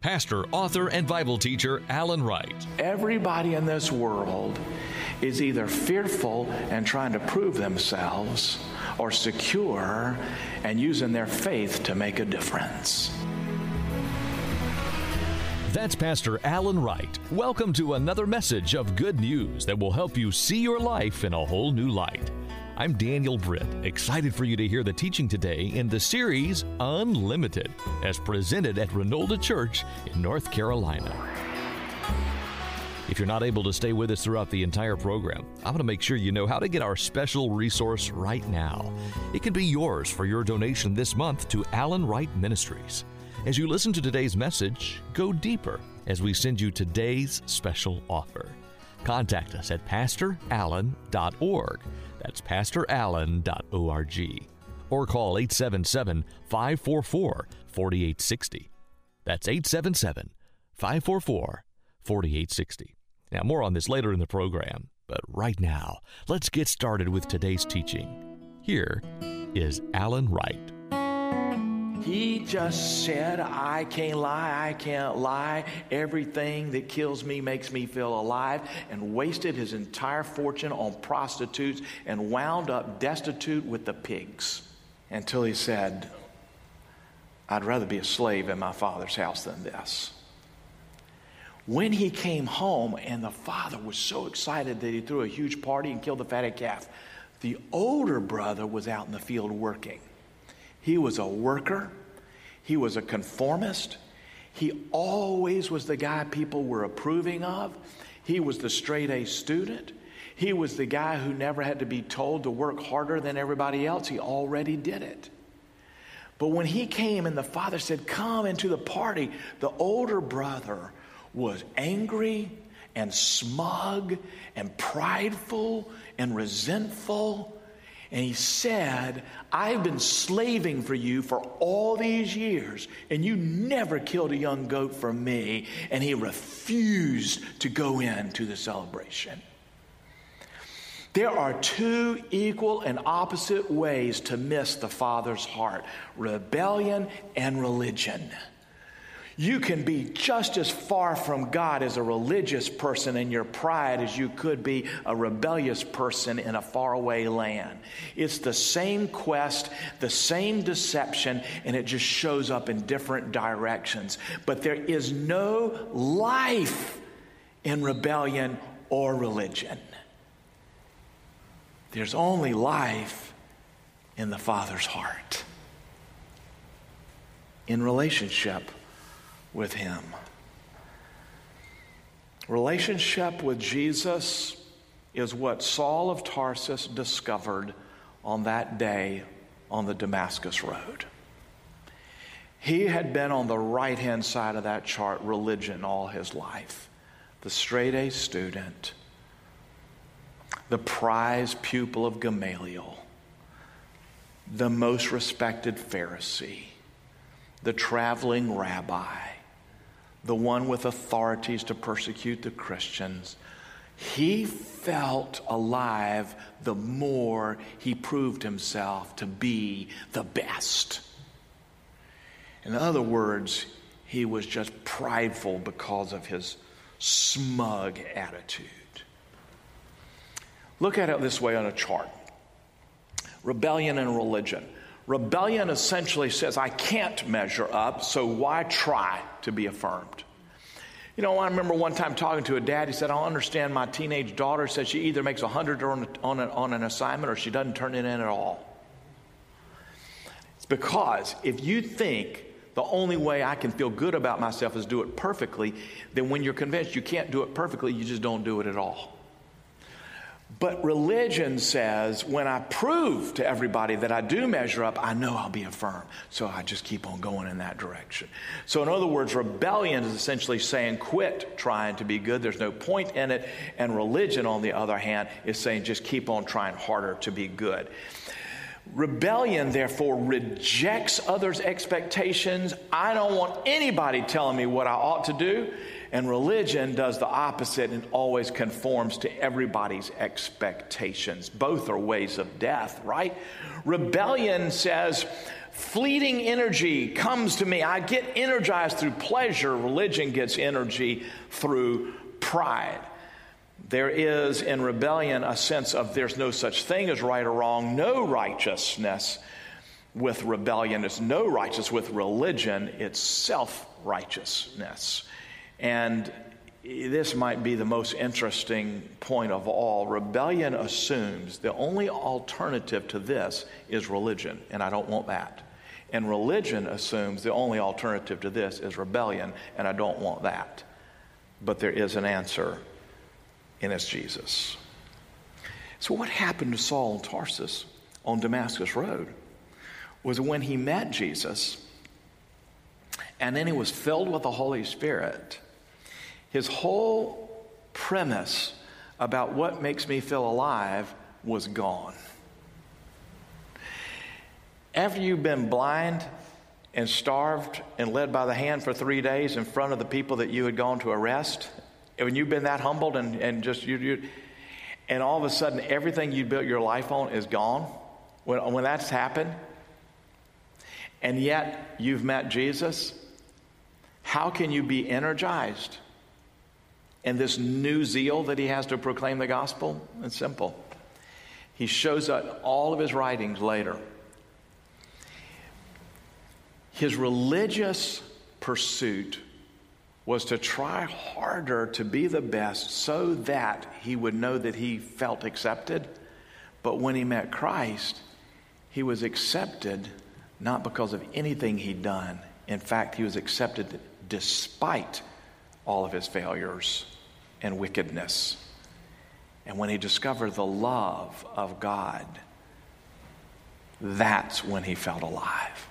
Pastor, author, and Bible teacher Alan Wright. Everybody in this world is either fearful and trying to prove themselves or secure and using their faith to make a difference. That's Pastor Alan Wright. Welcome to another message of good news that will help you see your life in a whole new light. I'm Daniel Britt, excited for you to hear the teaching today in the series Unlimited, as presented at Renolda Church in North Carolina. If you're not able to stay with us throughout the entire program, I want to make sure you know how to get our special resource right now. It can be yours for your donation this month to Alan Wright Ministries. As you listen to today's message, go deeper as we send you today's special offer. Contact us at pastorallen.org. That's pastorallen.org. Or call 877-544-4860. That's 877-544-4860. Now, more on this later in the program, but right now, let's get started with today's teaching. Here is Alan Wright. He just said, I can't lie. Everything that kills me makes me feel alive, and wasted his entire fortune on prostitutes and wound up destitute with the pigs until he said, I'd rather be a slave in my father's house than this. When he came home and the father was so excited that he threw a huge party and killed the fatted calf, the older brother was out in the field working. He was a worker. He was a conformist. He always was the guy people were approving of. He was the straight-A student. He was the guy who never had to be told to work harder than everybody else. He already did it. But when he came and the father said, come into the party, the older brother was angry and smug and prideful and resentful. And he said, I've been slaving for you for all these years, and you never killed a young goat for me. And he refused to go into the celebration. There are two equal and opposite ways to miss the Father's heart: rebellion and religion. You can be just as far from God as a religious person in your pride as you could be a rebellious person in a faraway land. It's the same quest, the same deception, and it just shows up in different directions. But there is no life in rebellion or religion. There's only life in the Father's heart, in relationship with him. Relationship with Jesus is what Saul of Tarsus discovered on that day on the Damascus Road. He had been on the right-hand side of that chart, religion, all his life. The straight-A student, the prize pupil of Gamaliel, the most respected Pharisee, the traveling rabbi, the one with authorities to persecute the Christians. He felt alive the more he proved himself to be the best. In other words, he was just prideful because of his smug attitude. Look at it this way on a chart: rebellion and religion. Rebellion essentially says, I can't measure up, so why try to be affirmed? You know, I remember one time talking to a dad. He said, I don't understand. My teenage daughter says she either makes 100 on an assignment or she doesn't turn it in at all. It's because if you think the only way I can feel good about myself is do it perfectly, then when you're convinced you can't do it perfectly, you just don't do it at all. But religion says, when I prove to everybody that I do measure up, I know I'll be affirmed. So I just keep on going in that direction. So in other words, rebellion is essentially saying, quit trying to be good. There's no point in it. And religion, on the other hand, is saying, just keep on trying harder to be good. Rebellion, therefore, rejects others' expectations. I don't want anybody telling me what I ought to do. And religion does the opposite and always conforms to everybody's expectations. Both are ways of death, right? Rebellion says, fleeting energy comes to me. I get energized through pleasure. Religion gets energy through pride. There is in rebellion a sense of there's no such thing as right or wrong, no righteousness with rebellion. It's no righteousness with religion. It's self-righteousness. And this might be the most interesting point of all. Rebellion assumes the only alternative to this is religion, and I don't want that. And religion assumes the only alternative to this is rebellion, and I don't want that. But there is an answer, and it's Jesus. So what happened to Saul of Tarsus on Damascus Road was when he met Jesus, and then he was filled with the Holy Spirit, his whole premise about what makes me feel alive was gone. After you've been blind and starved and led by the hand for 3 days in front of the people that you had gone to arrest, and when you've been that humbled and just and all of a sudden everything you built your life on is gone, when that's happened, and yet you've met Jesus, how can you be energized in this new zeal that he has to proclaim the gospel? It's simple. He shows up all of his writings later. His religious pursuit was to try harder to be the best so that he would know that he felt accepted. But when he met Christ, he was accepted not because of anything he'd done. In fact, he was accepted despite all of his failures and wickedness. And when he discovered the love of God, that's when he felt alive.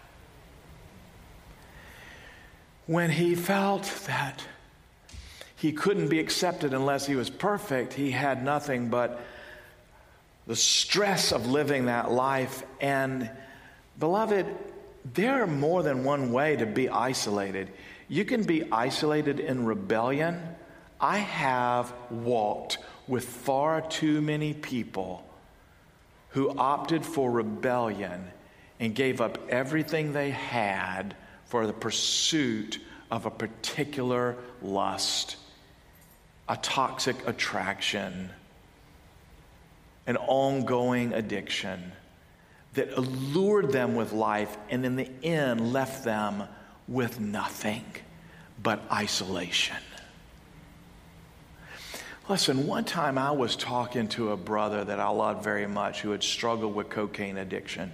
When he felt that he couldn't be accepted unless he was perfect, he had nothing but the stress of living that life. And beloved, there are more than one way to be isolated. You can be isolated in rebellion. I have walked with far too many people who opted for rebellion and gave up everything they had for the pursuit of a particular lust, a toxic attraction, an ongoing addiction that allured them with life and in the end left them with nothing but isolation. Listen, one time I was talking to a brother that I loved very much who had struggled with cocaine addiction.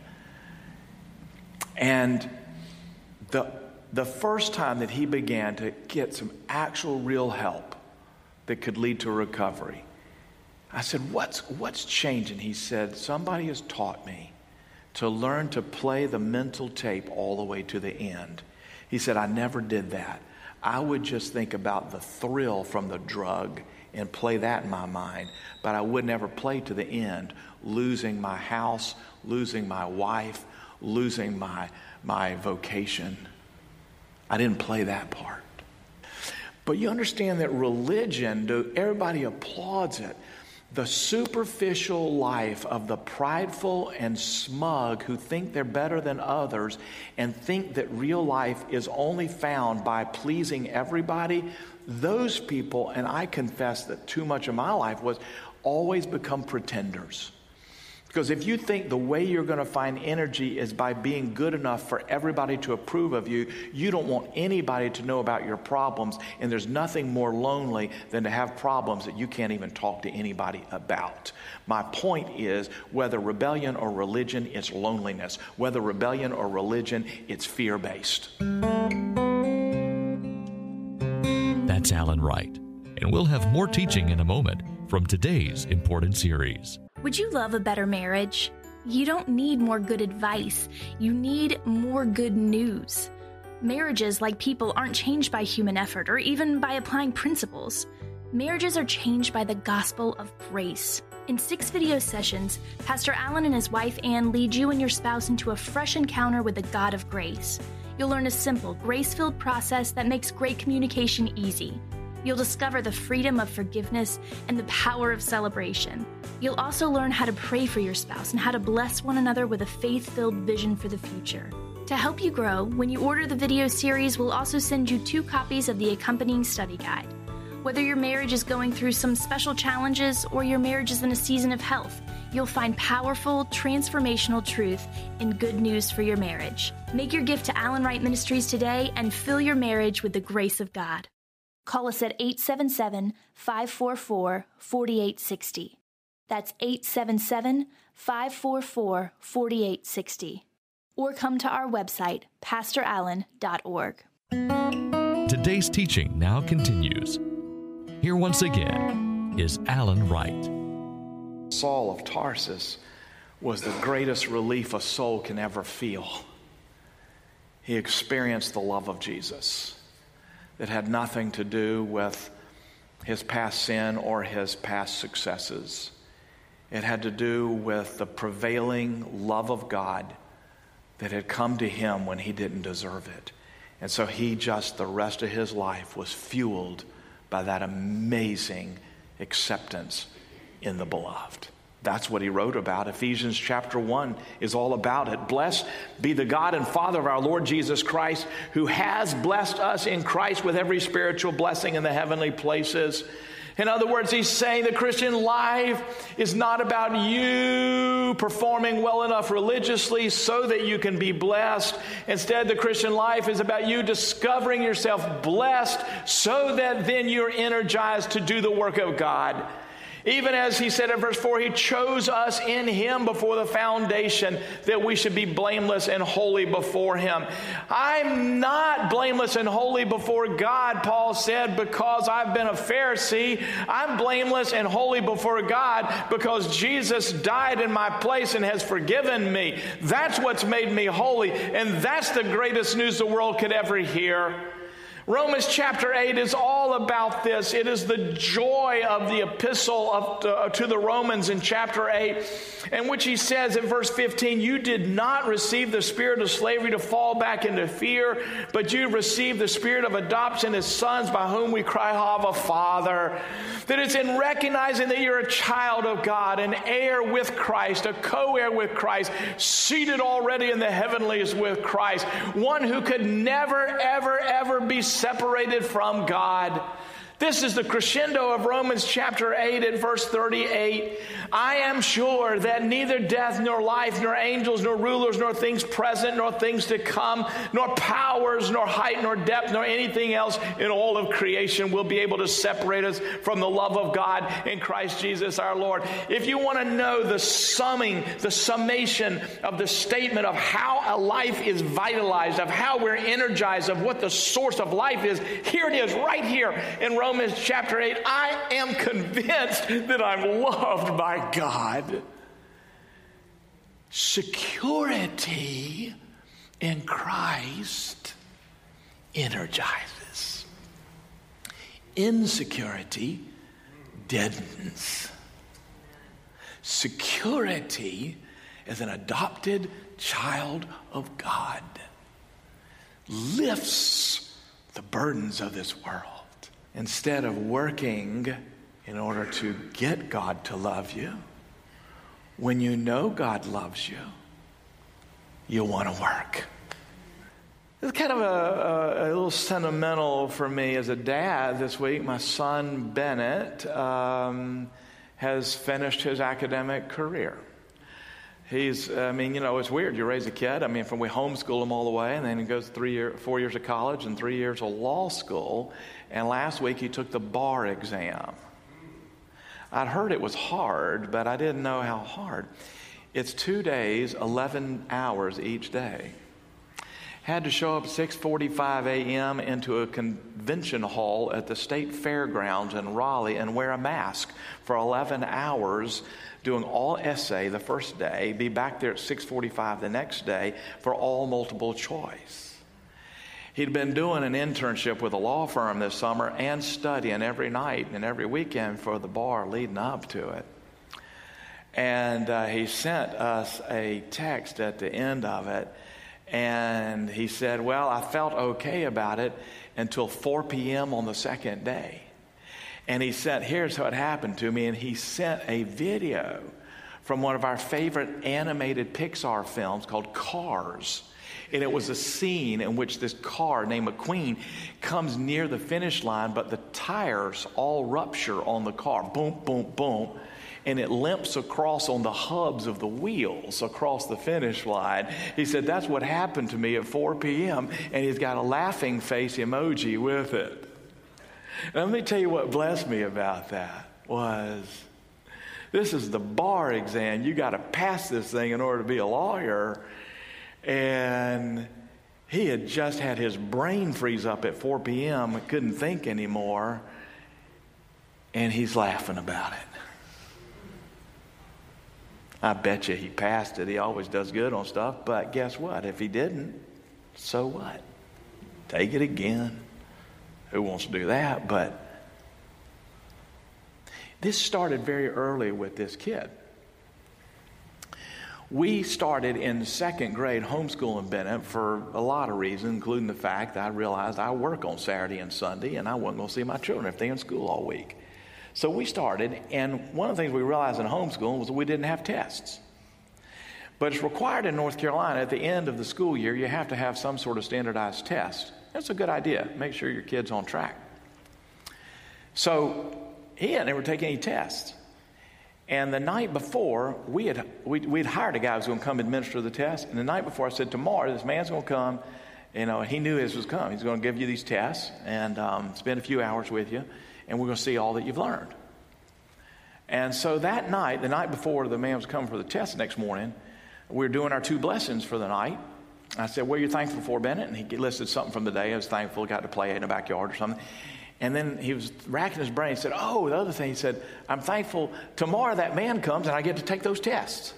And the first time that he began to get some actual real help that could lead to recovery, I said, what's changing? He said, somebody has taught me to learn to play the mental tape all the way to the end. He said, I never did that. I would just think about the thrill from the drug and play that in my mind, but I would never play to the end, losing my house, losing my wife, losing my vocation. I didn't play that part. But you understand that religion, everybody applauds it. The superficial life of the prideful and smug who think they're better than others and think that real life is only found by pleasing everybody, those people, and I confess that too much of my life was always become pretenders. Because if you think the way you're going to find energy is by being good enough for everybody to approve of you, you don't want anybody to know about your problems, and there's nothing more lonely than to have problems that you can't even talk to anybody about. My point is, whether rebellion or religion, it's loneliness. Whether rebellion or religion, it's fear-based. That's Alan Wright, and we'll have more teaching in a moment from today's important series. Would you love a better marriage? You don't need more good advice. You need more good news. Marriages, like people, aren't changed by human effort or even by applying principles. Marriages are changed by the gospel of grace. In 6 video sessions, Pastor Alan and his wife Ann lead you and your spouse into a fresh encounter with the God of grace. You'll learn a simple, grace-filled process that makes great communication easy. You'll discover the freedom of forgiveness and the power of celebration. You'll also learn how to pray for your spouse and how to bless one another with a faith-filled vision for the future. To help you grow, when you order the video series, we'll also send you 2 copies of the accompanying study guide. Whether your marriage is going through some special challenges or your marriage is in a season of health, you'll find powerful, transformational truth and good news for your marriage. Make your gift to Allen Wright Ministries today and fill your marriage with the grace of God. Call us at 877-544-4860. That's 877-544-4860. Or come to our website, pastorallen.org. Today's teaching now continues. Here once again is Allen Wright. Saul of Tarsus was the greatest relief a soul can ever feel. He experienced the love of Jesus that had nothing to do with his past sin or his past successes. It had to do with the prevailing love of God that had come to him when he didn't deserve it. And so he just, the rest of his life was fueled by that amazing acceptance in the beloved. That's what he wrote about. Ephesians chapter 1 is all about it. Blessed be the God and Father of our Lord Jesus Christ, who has blessed us in Christ with every spiritual blessing in the heavenly places. In other words, he's saying the Christian life is not about you performing well enough religiously so that you can be blessed. Instead, the Christian life is about you discovering yourself blessed so that then you're energized to do the work of God. Even as he said in verse 4, he chose us in him before the foundation that we should be blameless and holy before him. I'm not blameless and holy before God, Paul said, because I've been a Pharisee. I'm blameless and holy before God because Jesus died in my place and has forgiven me. That's what's made me holy, and that's the greatest news the world could ever hear. Romans chapter 8 is all about this. It is the joy of the epistle to the Romans in chapter 8, in which he says in verse 15, you did not receive the spirit of slavery to fall back into fear, but you received the spirit of adoption as sons by whom we cry, Abba, Father. That it's in recognizing that you're a child of God, an heir with Christ, a co-heir with Christ, seated already in the heavenlies with Christ, one who could never, ever, ever be separated from God. This is the crescendo of Romans chapter 8 at verse 38. I am sure that neither death, nor life, nor angels, nor rulers, nor things present, nor things to come, nor powers, nor height, nor depth, nor anything else in all of creation will be able to separate us from the love of God in Christ Jesus our Lord. If you want to know the summation of the statement of how a life is vitalized, of how we're energized, of what the source of life is, here it is right here in Romans chapter 8. I am convinced that I'm loved by God. Security in Christ energizes. Insecurity deadens. Security as an adopted child of God lifts the burdens of this world. Instead of working in order to get God to love you, when you know God loves you, you'll want to work. It's kind of a little sentimental for me as a dad this week. My son Bennett has finished his academic career. He's, it's weird. You raise a kid. We homeschool him all the way, and then he goes 4 years of college and 3 years of law school. And last week he took the bar exam. I'd heard it was hard, but I didn't know how hard. It's 2 days, 11 hours each day. Had to show up 6:45 a.m. into a convention hall at the state fairgrounds in Raleigh and wear a mask for 11 hours, doing all essay the first day, be back there at 6:45 the next day for all multiple choice. He'd been doing an internship with a law firm this summer and studying every night and every weekend for the bar leading up to it. And he sent us a text at the end of it, and he said, well, I felt okay about it until 4 p.m. on the second day. And he said, here's what happened to me. And he sent a video from one of our favorite animated Pixar films called Cars. And it was a scene in which this car named McQueen comes near the finish line, but the tires all rupture on the car. Boom, boom, boom. And it limps across on the hubs of the wheels across the finish line. He said, that's what happened to me at 4 p.m. And he's got a laughing face emoji with it. And let me tell you what blessed me about that was, this is the bar exam. You got to pass this thing in order to be a lawyer. And he had just had his brain freeze up at 4 p.m. Couldn't think anymore. And he's laughing about it. I bet you he passed it. He always does good on stuff. But guess what? If he didn't, so what? Take it again. Who wants to do that? But this started very early with this kid. We started in second grade homeschooling Bennett for a lot of reasons, including the fact that I realized I work on Saturday and Sunday, and I wasn't going to see my children if they're in school all week. So we started, and one of the things we realized in homeschooling was that we didn't have tests. But it's required in North Carolina at the end of the school year, you have to have some sort of standardized test. That's a good idea. Make sure your kid's on track. So he had never taken any tests. And the night before, we'd hired a guy who was going to come administer the test. And the night before, I said, tomorrow, this man's going to come. He knew his was coming. He's going to give you these tests and spend a few hours with you. And we're going to see all that you've learned. And so that night, the night before the man was coming for the test the next morning, we were doing our 2 blessings for the night. I said, what are you thankful for, Bennett? And he listed something from the day. I was thankful, got to play in the backyard or something. And then he was racking his brain. He said, oh, the other thing, he said, I'm thankful tomorrow that man comes and I get to take those tests.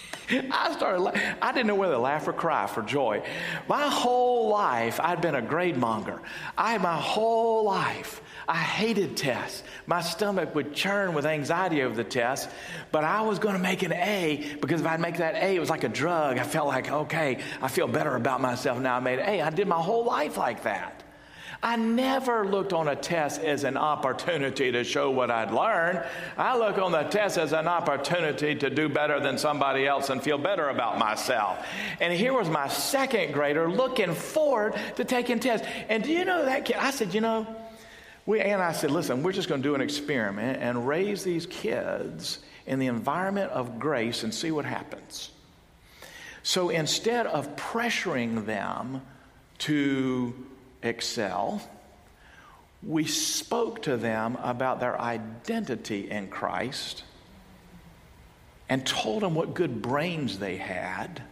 I didn't know whether to laugh or cry for joy. My whole life, I'd been a grade monger. My whole life, I hated tests. My stomach would churn with anxiety over the test, but I was going to make an A because if I'd make that A, it was like a drug. I felt like, okay, I feel better about myself now I made an A. I did my whole life like that. I never looked on a test as an opportunity to show what I'd learned. I look on the test as an opportunity to do better than somebody else and feel better about myself. And here was my second grader looking forward to taking tests. And do you know that kid? I said, I said, listen, we're just going to do an experiment and raise these kids in the environment of grace and see what happens. So instead of pressuring them to excel, we spoke to them about their identity in Christ and told them what good brains they had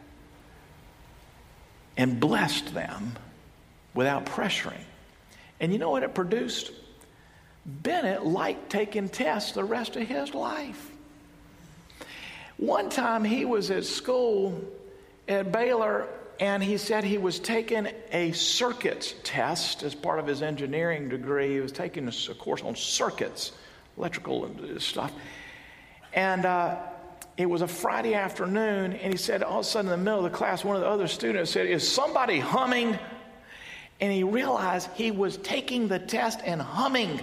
and blessed them without pressuring. And you know what it produced? Bennett liked taking tests the rest of his life. One time he was at school at Baylor, and he said he was taking a circuits test as part of his engineering degree. He was taking a course on circuits, electrical and stuff. And it was a Friday afternoon, and he said all of a sudden in the middle of the class, one of the other students said, is somebody humming? And he realized he was taking the test and humming.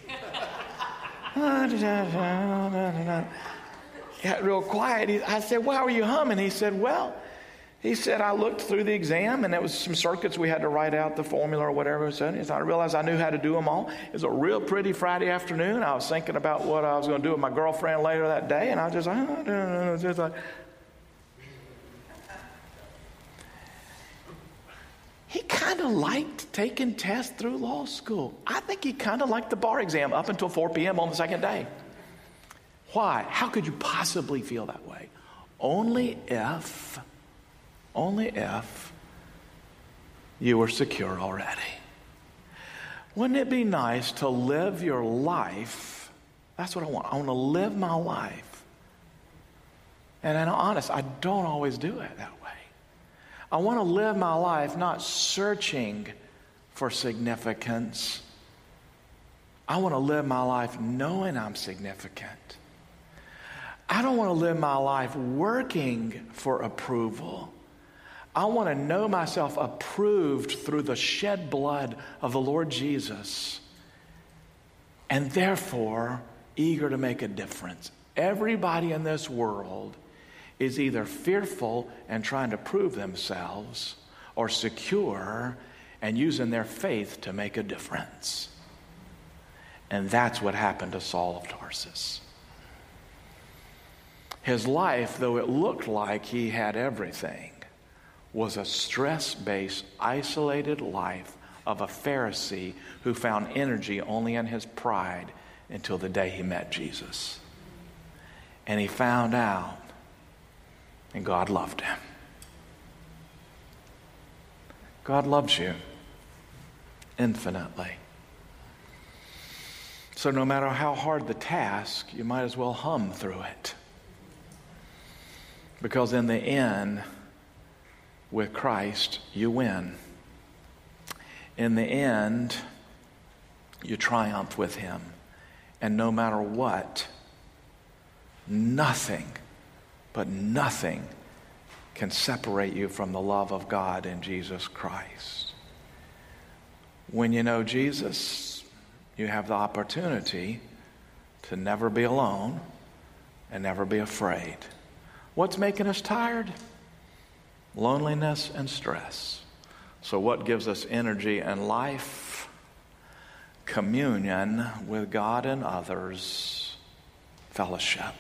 Got real quiet. I said, why were you humming? He said, I looked through the exam, and there was some circuits we had to write out the formula or whatever it said. I realized I knew how to do them all. It was a real pretty Friday afternoon. I was thinking about what I was going to do with my girlfriend later that day, and I was just like, he kind of liked taking tests through law school. I think he kind of liked the bar exam up until 4 p.m. on the second day. Why? How could you possibly feel that way? Only if you were secure already. Wouldn't it be nice to live your life? That's what I want. I want to live my life. And I'm honest, I don't always do it that way. I want to live my life not searching for significance. I want to live my life knowing I'm significant. I don't want to live my life working for approval. I want to know myself approved through the shed blood of the Lord Jesus, and therefore eager to make a difference. Everybody in this world is either fearful and trying to prove themselves, or secure and using their faith to make a difference. And that's what happened to Saul of Tarsus. His life, though it looked like he had everything, was a stress-based, isolated life of a Pharisee who found energy only in his pride until the day he met Jesus. And he found out, and God loved him. God loves you infinitely. So no matter how hard the task, you might as well hum through it. Because in the end, with Christ, you win. In the end, you triumph with him. And no matter what, nothing, but nothing can separate you from the love of God in Jesus Christ. When you know Jesus, you have the opportunity to never be alone and never be afraid. What's making us tired? Loneliness and stress. So what gives us energy and life? Communion with God and others, fellowship,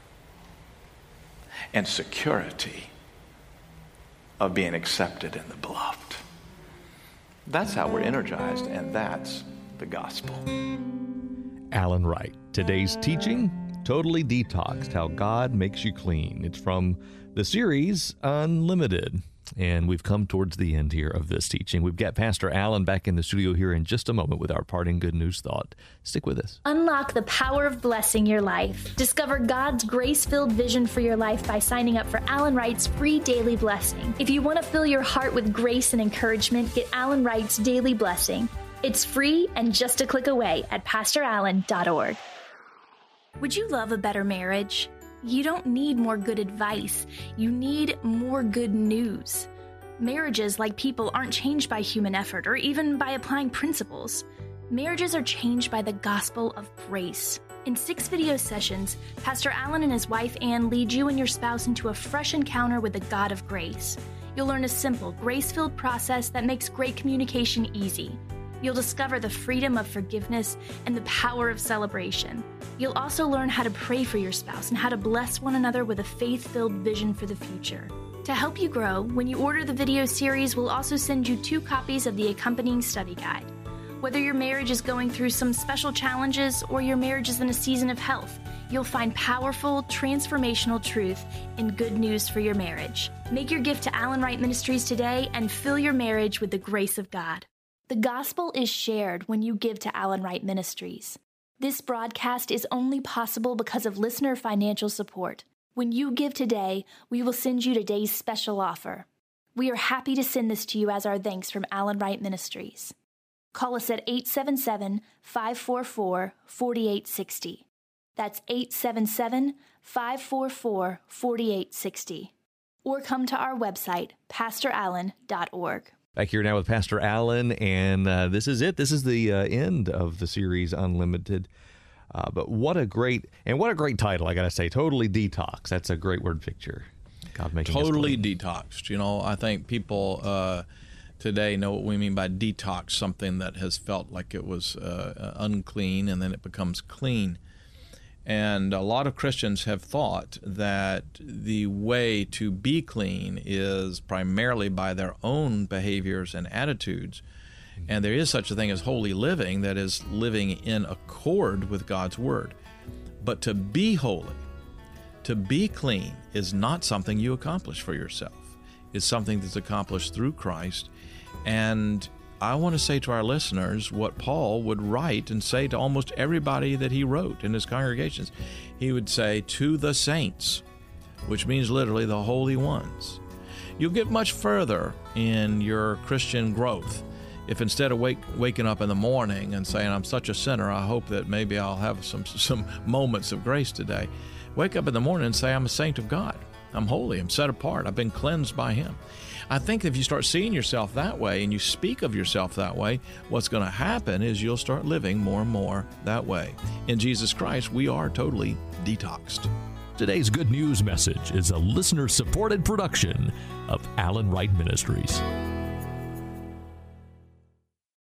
and security of being accepted in the beloved. That's how we're energized, and that's the gospel. Alan Wright. Today's teaching, Totally Detoxed, How God Makes You Clean. It's from the series Unlimited. And we've come towards the end here of this teaching. We've got Pastor Alan back in the studio here in just a moment with our parting good news thought. Stick with us. Unlock the power of blessing your life. Discover God's grace-filled vision for your life by signing up for Alan Wright's free daily blessing. If you want to fill your heart with grace and encouragement, get Alan Wright's daily blessing. It's free and just a click away at PastorAlan.org. Would you love a better marriage? You don't need more good advice. You need more good news. Marriages, like people, aren't changed by human effort or even by applying principles. Marriages are changed by the gospel of grace. In 6 video sessions, Pastor Alan and his wife Ann lead you and your spouse into a fresh encounter with the God of grace. You'll learn a simple, grace-filled process that makes great communication easy. You'll discover the freedom of forgiveness and the power of celebration. You'll also learn how to pray for your spouse and how to bless one another with a faith-filled vision for the future. To help you grow, when you order the video series, we'll also send you 2 copies of the accompanying study guide. Whether your marriage is going through some special challenges or your marriage is in a season of health, you'll find powerful, transformational truth and good news for your marriage. Make your gift to Alan Wright Ministries today and fill your marriage with the grace of God. The gospel is shared when you give to Alan Wright Ministries. This broadcast is only possible because of listener financial support. When you give today, we will send you today's special offer. We are happy to send this to you as our thanks from Alan Wright Ministries. Call us at 877-544-4860. That's 877-544-4860. Or come to our website, PastorAlan.org. Back here now with Pastor Alan, and this is it. This is the end of the series Unlimited. But what a great title, I got to say. Totally Detoxed. That's a great word picture. God making totally detoxed. You know, I think people today know what we mean by detox, something that has felt like it was unclean and then it becomes clean. And a lot of Christians have thought that the way to be clean is primarily by their own behaviors and attitudes. And there is such a thing as holy living, that is living in accord with God's Word. But to be holy, to be clean, is not something you accomplish for yourself. It's something that's accomplished through Christ. And I want to say to our listeners what Paul would write and say to almost everybody that he wrote in his congregations. He would say, to the saints, which means literally the holy ones. You'll get much further in your Christian growth if instead of waking up in the morning and saying, I'm such a sinner, I hope that maybe I'll have some moments of grace today. Wake up in the morning and say, I'm a saint of God. I'm holy. I'm set apart. I've been cleansed by Him. I think if you start seeing yourself that way and you speak of yourself that way, what's going to happen is you'll start living more and more that way. In Jesus Christ, we are totally detoxed. Today's good news message is a listener-supported production of Alan Wright Ministries.